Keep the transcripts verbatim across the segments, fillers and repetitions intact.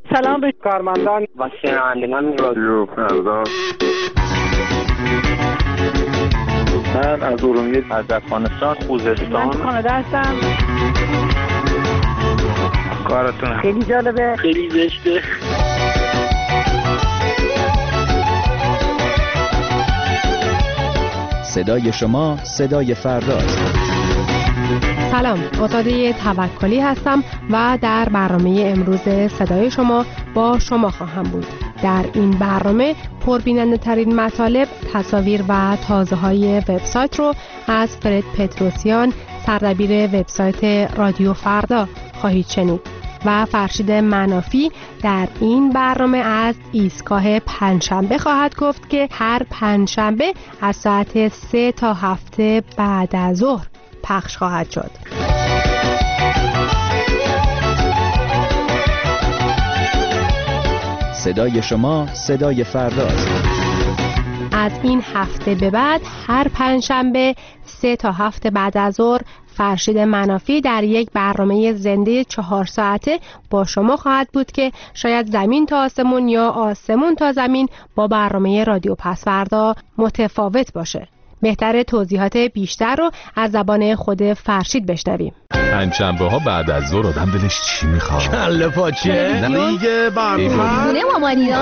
سلام به کارمندان و شنوندگان رادیو فردا. من از ارومیه، از افغانستان، خوزستان، من کانادا هستم. کارتون خیلی جالبه، خیلی زشته. صدای شما صدای فرداست. سلام، آزاده توکلی هستم و در برنامه امروز صدای شما با شما خواهم بود. در این برنامه پربیننده ترین مطالب، تصاویر و تازه های وبسایت رو از فرد پتروسیان، سردبیر وبسایت رادیو فردا خواهید شنید و فرشید منافی در این برنامه از ایستگاه پنجشنبه خواهد گفت که هر پنجشنبه از ساعت سه تا هفته بعد از ظهر پخش خواهد شد. صدای شما صدای فرداست. از این هفته به بعد هر پنجشنبه سه تا هفته بعد از ظهر فرشید منافی در یک برنامه زنده چهار ساعته با شما خواهد بود که شاید زمین تا آسمون یا آسمون تا زمین با برنامه رادیو پسوردا متفاوت باشه. بهتره توضیحات بیشتر رو از زبان خود فرشید بشنویم. پنجشنبه ها بعد از ظهر آدم دلش چی میخواد؟ کله پاچه، لیگ برنامه، خونه مامانی‌ها،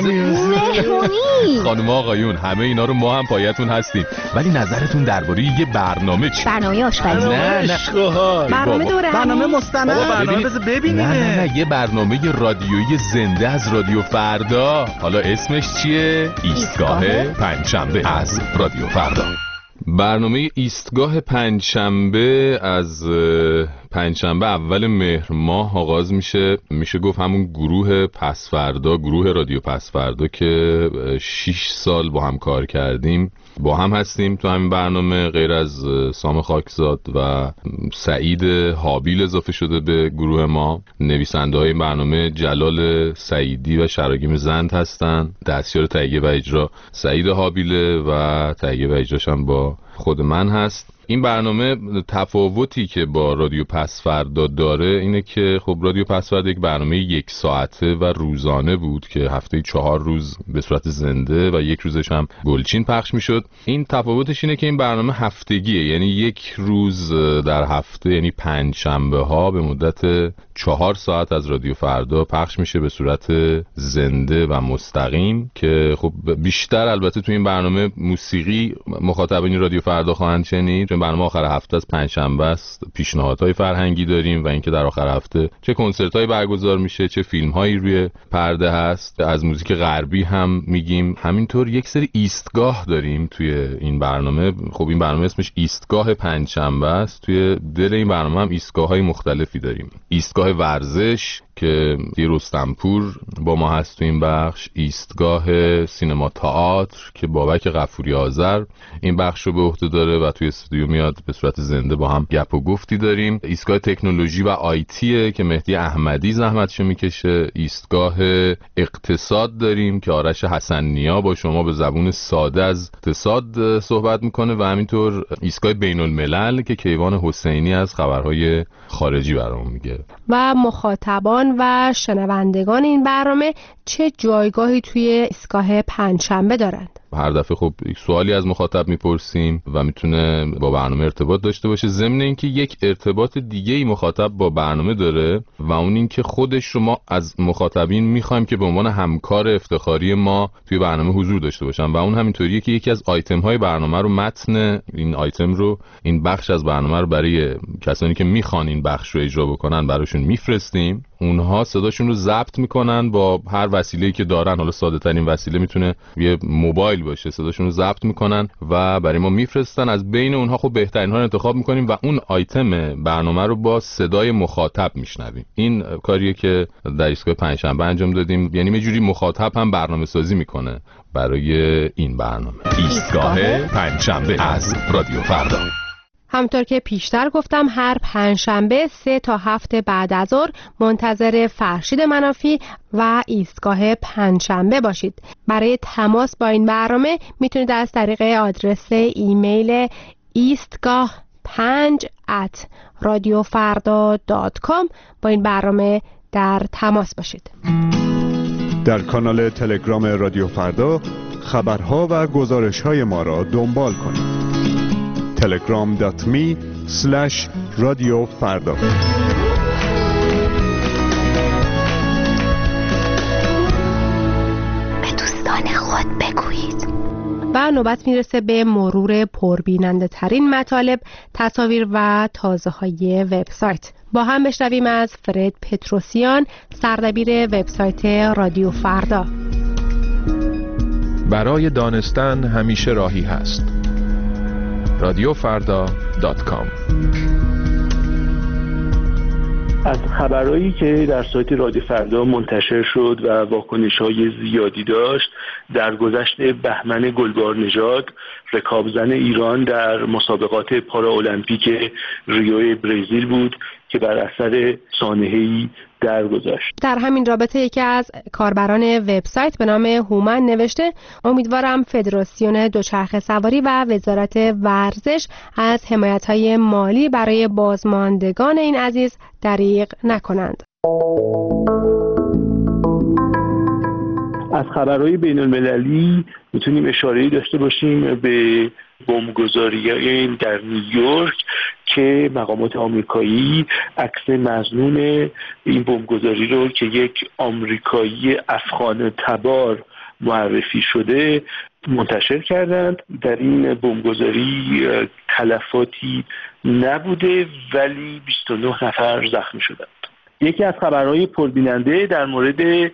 مهمونی. خانم آقایون همه اینا رو ما هم پایتون هستیم، ولی نظرتون درباره یه برنامه چی؟ برنامه آشپزی. نه نه برنامه دوره برنامه مستند، برنامه بذار ببینیم. نه نه نه یه برنامه رادیویی زنده از رادیو فردا. حالا اسمش چیه؟ ایستگاه پنجشنبه از رادیو فردا. برنامه ایستگاه پنجشنبه از پنجشنبه اول مهر ماه آغاز میشه. میشه گفت همون گروه پسوردا، گروه رادیو پسوردا که شش سال با هم کار کردیم با هم هستیم تو همین برنامه. غیر از سام خاکزاد و سعید حابیل اضافه شده به گروه ما. نویسنده های این برنامه جلال سعیدی و شراگیم زند هستن. دستیار تهیه و اجرا سعید حابیله و تهیه و اجراش هم با خود من هست. این برنامه تفاوتی که با رادیو پسوردا داره اینه که خب رادیو پسوردا یک برنامه یک ساعته و روزانه بود که هفته چهار روز به صورت زنده و یک روزش هم گلچین پخش میشد. این تفاوتش اینه که این برنامه هفتگیه، یعنی یک روز در هفته، یعنی پنج شنبه ها به مدت چهار ساعت از رادیو فردا پخش میشه به صورت زنده و مستقیم که خب بیشتر البته تو این برنامه موسیقی مخاطبین رادیو فردا خواهند شنید. چون برنامه آخر هفته از پنجشنبه است، پیشنهادهای فرهنگی داریم و اینکه در آخر هفته چه کنسرت‌هایی برگزار میشه، چه فیلم‌هایی روی پرده هست. از موزیک غربی هم میگیم. همینطور یک سری ایستگاه داریم توی این برنامه. خب این برنامه اسمش ایستگاه پنجشنبه است. توی دل این برنامه هم ایستگاه‌های مختلفی داریم. ایستگاه ورزش که دی رستمپور با ما هست تو این بخش، ایستگاه سینما تئاتر که بابک غفوری آذر این بخش رو به عهده داره و توی استودیو میاد به صورت زنده با هم گپ و گفتی داریم. ایستگاه تکنولوژی و آیتی که مهدی احمدی زحمتشو میکشه. ایستگاه اقتصاد داریم که آرش حسن نیا با شما به زبون ساده از اقتصاد صحبت میکنه و همینطور ایستگاه بین الملل که کیوان حسینی از خبرهای خارجی برامون میگه. و مخاطبان و شنوندگان این برنامه چه جایگاهی توی ایستگاه پنجشنبه دارند؟ هر دفعه خب یک سوالی از مخاطب میپرسیم و میتونه با برنامه ارتباط داشته باشه. ضمن اینکه یک ارتباط دیگه ای مخاطب با برنامه داره و اون این که خودش رو ما از مخاطبین میخوایم که به عنوان همکار افتخاری ما توی برنامه حضور داشته باشن و اون همینطوریه که یکی از آیتم های برنامه رو، متن این آیتم رو، این بخش از برنامه رو برای کسانی که میخوان این بخش رو اجرا بکنن براشون میفرستیم. اونها صداشون رو ضبط میکنن با هر وسیله‌ای که دارن. حالا ساده ترین وسیله میتونه یه موبایل باشه. صداشون رو ضبط میکنن و برای ما میفرستن. از بین اونها خب بهترین ها رو انتخاب میکنیم و اون آیتم برنامه رو با صدای مخاطب میشنویم. این کاریه که در ایستگاه پنجشنبه انجام دادیم. یعنی یه جوری مخاطب هم برنامه سازی میکنه برای این برنامه. ایستگاه پنجشنبه از رادیو فردا. همطور که پیشتر گفتم هر پنجشنبه سه تا هفته بعد از ظهر منتظر فرشید منافی و ایستگاه پنجشنبه باشید. برای تماس با این برنامه میتونید از طریق آدرس ایمیل ایستگاه پنج ات رادیو فردا دات کام با این برنامه در تماس باشید. در کانال تلگرام رادیو فردا خبرها و گزارش‌های ما را دنبال کنید. تلگرام دات می اسلش رادیو فردا. و نوبت میرسه به مرور پربیننده ترین مطالب، تصاویر و تازه های وبسایت. با هم بشنویم از فرد پتروسیان، سردبیر وبسایت رادیو فردا. برای دانستن همیشه راهی هست. رادیو فردا دات کام. از خبرهایی که در سایت رادیو فردا منتشر شد و واکنش‌های زیادی داشت، در گذشت بهمن گلبارنژاد، رکابزن ایران در مسابقات پاراالمپیک ریو برزیل بود که بر اثر سانحه‌ای درگذشت. در همین رابطه یکی از کاربران وبسایت به نام هومن نوشته: امیدوارم فدراسیون دوچرخه سواری و وزارت ورزش از حمایت‌های مالی برای بازماندگان این عزیز دریغ نکنند. از خبرهای بین المللی میتونیم اشاره‌ای داشته باشیم به بمبگذاری در نیویورک که مقامات آمریکایی عکس مظنون این بمبگذاری رو که یک آمریکایی افغان تبار معرفی شده منتشر کردند. در این بمبگذاری تلفاتی نبوده ولی بیست و نه نفر زخمی شدند. یکی از خبرهای پربیننده در مورد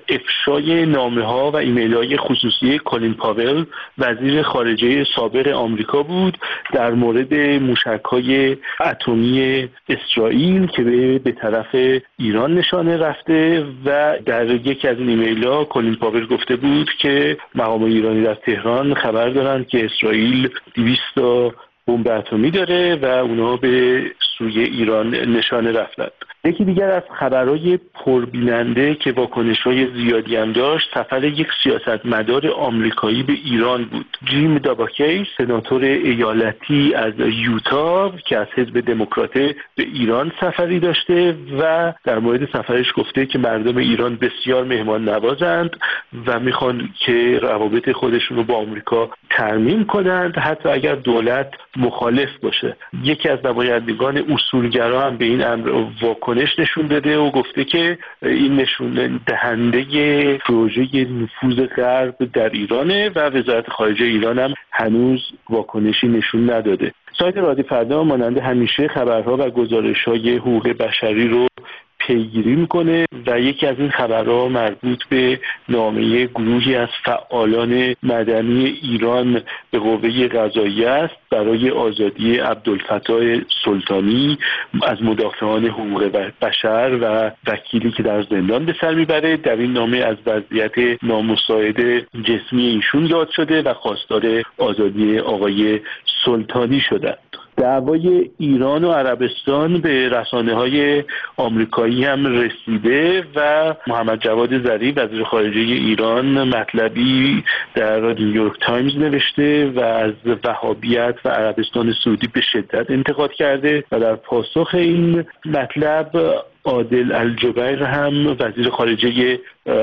افشای نامه‌ها و ایمیل‌های خصوصی کلین پاول، وزیر خارجه سابق آمریکا بود، در مورد موشک‌های اتمی اسرائیل که به, به طرف ایران نشانه رفته و در یکی از این ایمیل‌ها کلین پاول گفته بود که مقامات ایرانی در تهران خبر دارند که اسرائیل دویست تا بمب اتمی داره و اونا به سوی ایران نشانه رفتند. یکی دیگر از خبرهای پربیننده که واکنش‌های زیادی هم داشت، سفر یک سیاستمدار آمریکایی به ایران بود. جیم داباکی، سناتور ایالتی از یوتا که از حزب دموکرات به ایران سفری داشته و در مورد سفرش گفته که مردم ایران بسیار مهمان نوازند و میخوان که روابط خودشون رو با آمریکا ترمیم کنند حتی اگر دولت مخالف باشه. یکی از نمایندگان اصولگرا هم به این امر واکنش نشون داده و گفته که این نشون دهنده پروژه نفوذ غرب در ایرانه و وزارت خارجه ایران هم هنوز واکنشی نشون نداده. سایت رادیو فردا مانند همیشه خبرها و گزارش‌های حقوق بشری رو پیگیری میکنه و یکی از این خبرها مربوط به نامه گروهی از فعالان مدنی ایران به قوه قضاییه است برای آزادی عبدالفتاح سلطانی از مدافعان حقوق بشر و وکیلی که در زندان به سر میبره. در این نامه از وضعیت نامساعد جسمی ایشون یاد شده و خواستار آزادی آقای سلطانی شدند. دعوای ایران و عربستان به رسانه‌های آمریکایی هم رسیده و محمد جواد ظریف وزیر خارجه ایران مطلبی در نیویورک تایمز نوشته و از وهابیت و عربستان سعودی به شدت انتقاد کرده و در پاسخ این مطلب عادل الجبیر هم وزیر خارجه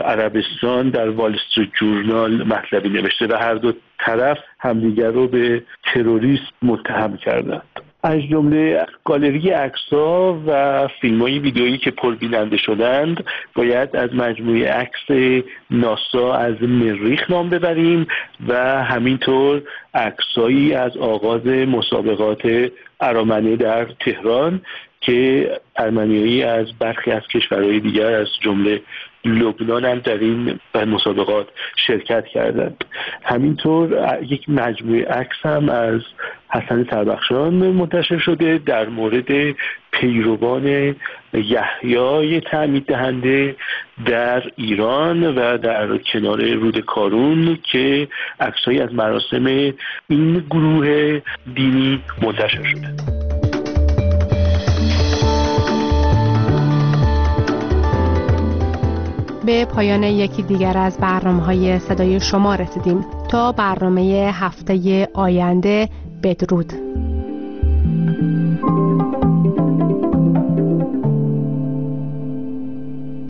عربستان در وال استریت جورنال مطلبی نوشته و هر دو طرف همدیگر رو به تروریسم متهم کردند. از جمله گالری عکس‌ها و فیلم‌های ویدئویی که پربیننده شدند باید از مجموعه عکس ناسا از مریخ نام ببریم و همینطور عکسایی از آغاز مسابقات ارامنه در تهران که ارمنیایی از برخی از کشورهای دیگر از جمله لبنان هم در این مسابقات شرکت کردند. همینطور یک مجموعه عکس هم از حسن سربخشان منتشر شده در مورد پیروان یحیی تعمید دهنده در ایران و در کنار رود کارون که عکسایی از مراسم این گروه دینی منتشر شده. به پایان یکی دیگر از برنامه‌های صدای شما رسیدیم. تا برنامه هفته آینده، بدرود.